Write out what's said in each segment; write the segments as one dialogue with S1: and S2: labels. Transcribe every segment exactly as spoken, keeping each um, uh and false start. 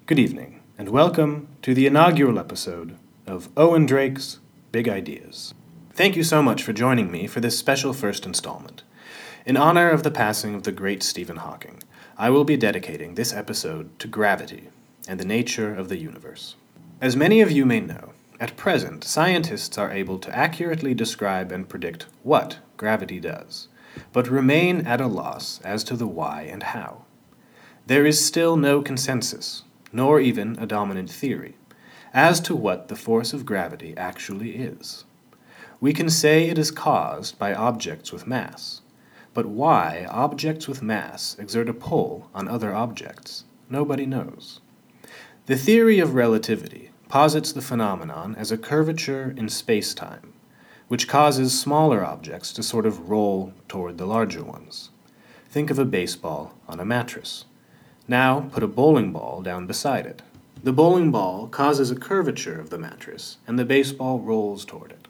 S1: Good evening, and welcome to the inaugural episode of Owen Drake's Big Ideas. Thank you so much for joining me for this special first installment. In honor of the passing of the great Stephen Hawking, I will be dedicating this episode to gravity and the nature of the universe. As many of you may know, at present, scientists are able to accurately describe and predict what gravity does, but remain at a loss as to the why and how. There is still no consensus, nor even a dominant theory, as to what the force of gravity actually is. We can say it is caused by objects with mass, but why objects with mass exert a pull on other objects, nobody knows. The theory of relativity posits the phenomenon as a curvature in space-time, which causes smaller objects to sort of roll toward the larger ones. Think of a baseball on a mattress. Now put a bowling ball down beside it. The bowling ball causes a curvature of the mattress, and the baseball rolls toward it.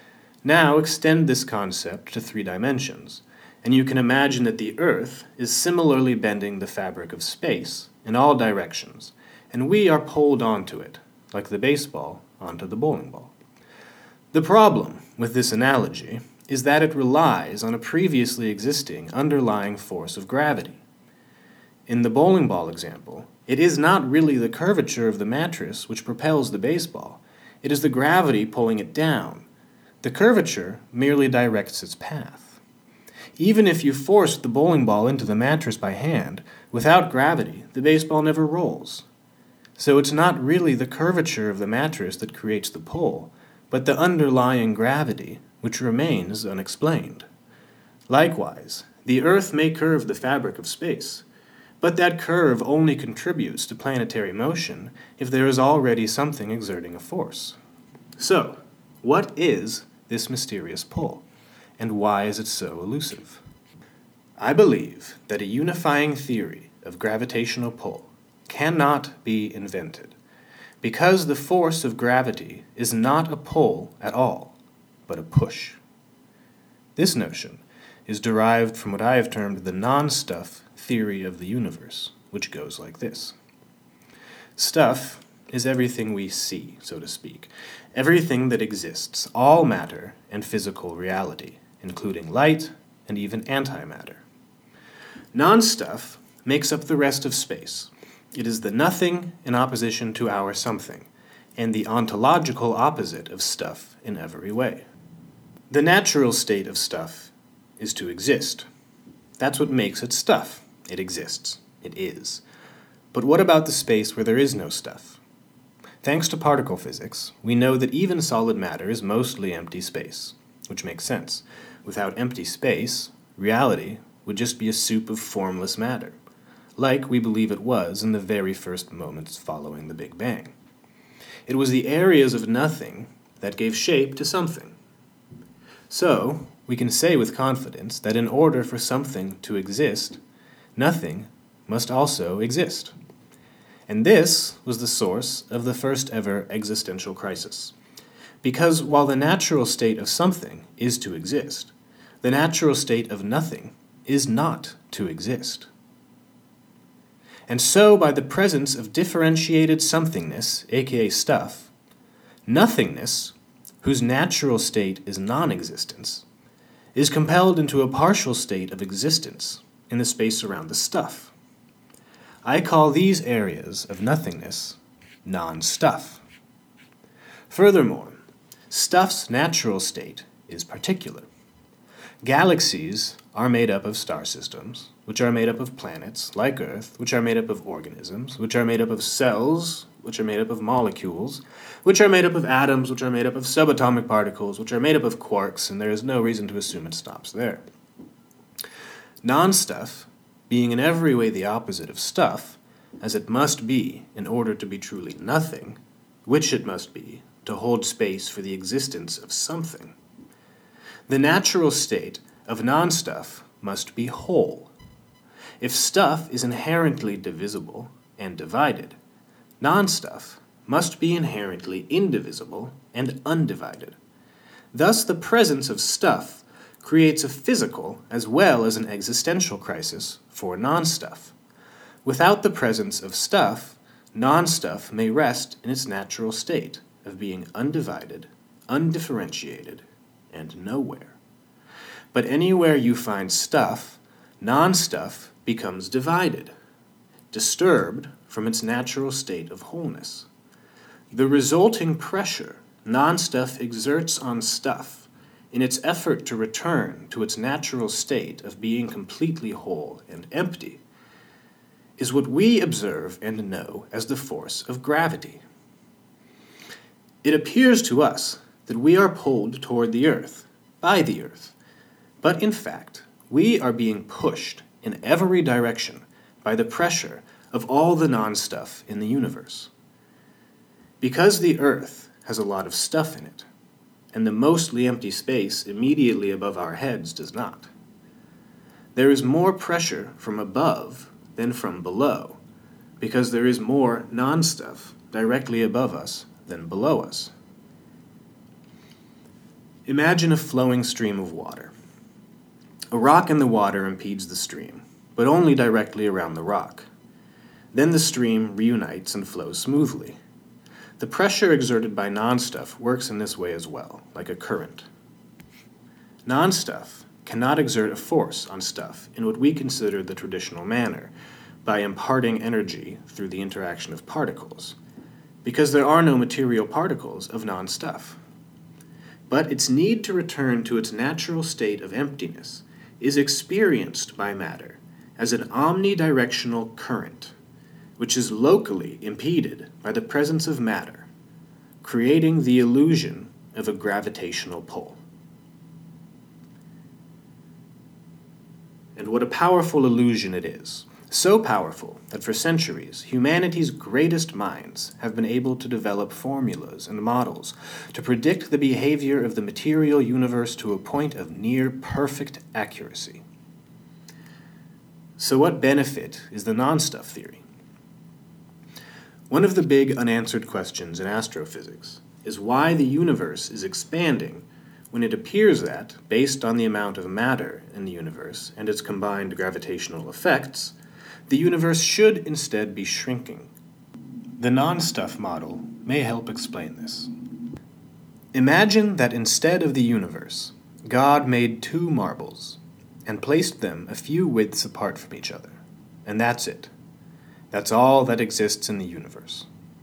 S1: Now extend this concept to three dimensions, and you can imagine that the Earth is similarly bending the fabric of space in all directions, and we are pulled onto it, like the baseball onto the bowling ball. The problem with this analogy is that it relies on a previously existing underlying force of gravity. In the bowling ball example, it is not really the curvature of the mattress which propels the baseball. It is the gravity pulling it down. The curvature merely directs its path. Even if you forced the bowling ball into the mattress by hand, without gravity, the baseball never rolls. So it's not really the curvature of the mattress that creates the pull, but the underlying gravity, which remains unexplained. Likewise, the Earth may curve the fabric of space, but that curve only contributes to planetary motion if there is already something exerting a force. So, what is this mysterious pull, and why is it so elusive? I believe that a unifying theory of gravitational pull cannot be invented, because the force of gravity is not a pull at all, but a push. This notion is derived from what I have termed the non-stuff theory of the universe, which goes like this. Stuff is everything we see, so to speak, everything that exists, all matter and physical reality, including light and even antimatter. Non-stuff makes up the rest of space. It is the nothing in opposition to our something, and the ontological opposite of stuff in every way. The natural state of stuff is to exist. That's what makes it stuff. It exists. It is. But what about the space where there is no stuff? Thanks to particle physics, we know that even solid matter is mostly empty space, which makes sense. Without empty space, reality would just be a soup of formless matter, like we believe it was in the very first moments following the Big Bang. It was the areas of nothing that gave shape to something. So, we can say with confidence that in order for something to exist, nothing must also exist. And this was the source of the first ever existential crisis. Because while the natural state of something is to exist, the natural state of nothing is not to exist. And so, by the presence of differentiated somethingness, aka stuff, nothingness, whose natural state is non-existence, is compelled into a partial state of existence in the space around the stuff. I call these areas of nothingness non-stuff. Furthermore, stuff's natural state is particular. Galaxies are made up of star systems, which are made up of planets, like Earth, which are made up of organisms, which are made up of cells, which are made up of molecules, which are made up of atoms, which are made up of subatomic particles, which are made up of quarks, and there is no reason to assume it stops there. Non-stuff, being in every way the opposite of stuff, as it must be in order to be truly nothing, which it must be to hold space for the existence of something. The natural state of non-stuff must be whole. If stuff is inherently divisible and divided, non-stuff must be inherently indivisible and undivided. Thus, the presence of stuff creates a physical as well as an existential crisis for non-stuff. Without the presence of stuff, non-stuff may rest in its natural state of being undivided, undifferentiated, and nowhere. But anywhere you find stuff, non-stuff becomes divided, disturbed from its natural state of wholeness. The resulting pressure non-stuff exerts on stuff in its effort to return to its natural state of being completely whole and empty is what we observe and know as the force of gravity. It appears to us that we are pulled toward the earth, by the earth, but in fact, we are being pushed in every direction by the pressure of all the non-stuff in the universe. Because the earth has a lot of stuff in it, and the mostly empty space immediately above our heads does not, there is more pressure from above than from below, because there is more non-stuff directly above us than below us. Imagine a flowing stream of water. A rock in the water impedes the stream, but only directly around the rock. Then the stream reunites and flows smoothly. The pressure exerted by non-stuff works in this way as well, like a current. Non-stuff cannot exert a force on stuff in what we consider the traditional manner, by imparting energy through the interaction of particles, because there are no material particles of non-stuff. But its need to return to its natural state of emptiness is experienced by matter as an omnidirectional current, which is locally impeded by the presence of matter, creating the illusion of a gravitational pull. And what a powerful illusion it is. So powerful that for centuries, humanity's greatest minds have been able to develop formulas and models to predict the behavior of the material universe to a point of near perfect accuracy. So what benefit is the non-stuff theory? One of the big unanswered questions in astrophysics is why the universe is expanding when it appears that, based on the amount of matter in the universe and its combined gravitational effects, the universe should instead be shrinking. The non-stuff model may help explain this. Imagine that instead of the universe, God made two marbles and placed them a few widths apart from each other, and that's it. That's all that exists in the universe.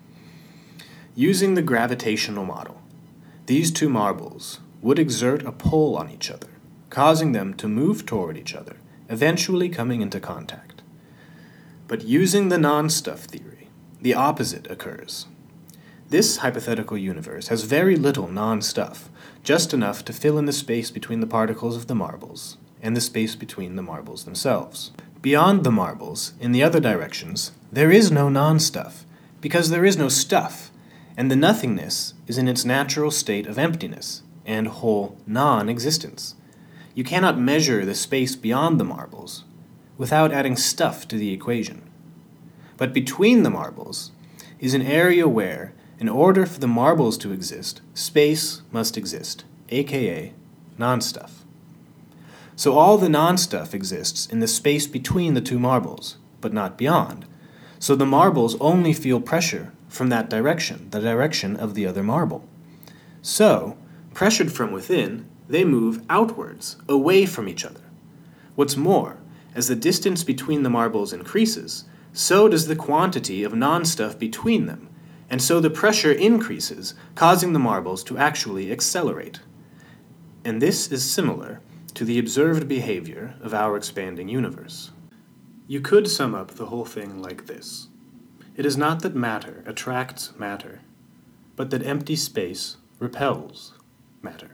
S1: Using the gravitational model, these two marbles would exert a pull on each other, causing them to move toward each other, eventually coming into contact. But using the non-stuff theory, the opposite occurs. This hypothetical universe has very little non-stuff, just enough to fill in the space between the particles of the marbles and the space between the marbles themselves. Beyond the marbles, in the other directions, there is no non-stuff, because there is no stuff, and the nothingness is in its natural state of emptiness and whole non-existence. You cannot measure the space beyond the marbles without adding stuff to the equation. But between the marbles is an area where, in order for the marbles to exist, space must exist, aka non-stuff. So all the non-stuff exists in the space between the two marbles, but not beyond. So the marbles only feel pressure from that direction, the direction of the other marble. So, pressured from within, they move outwards, away from each other. What's more, as the distance between the marbles increases, so does the quantity of non-stuff between them, and so the pressure increases, causing the marbles to actually accelerate. And this is similar to the observed behavior of our expanding universe. You could sum up the whole thing like this. It is not that matter attracts matter, but that empty space repels matter.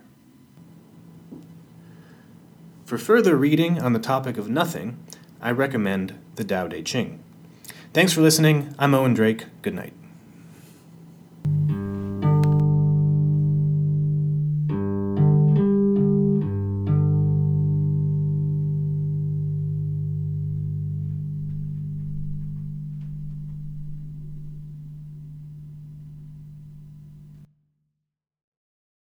S1: For further reading on the topic of nothing, I recommend the Tao Te Ching. Thanks for listening. I'm Owen Drake. Good night.